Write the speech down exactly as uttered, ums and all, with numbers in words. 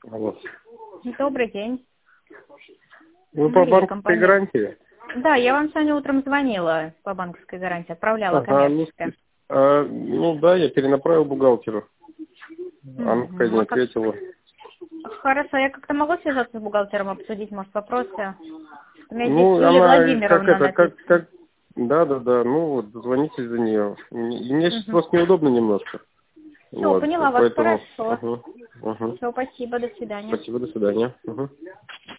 Алло. Добрый день. Вы по Мария, банковской компания. гарантии? Да, я вам сегодня утром звонила по банковской гарантии, отправляла Ага, ну, коммерческое. а, ну да, я перенаправил бухгалтеру. Она пока Мгм. не А как- ответила. Хорошо, я как-то могу связаться с бухгалтером, обсудить, может, вопросы? У меня Ну, здесь Юлия она как Владимировна это, как, написана. как, да, да, да, ну вот, звоните за нее. И мне сейчас Угу. просто неудобно немножко. Все, Вот, поняла вас, поэтому, хорошо. угу, угу. Все, спасибо, до свидания. Спасибо, до свидания. Угу.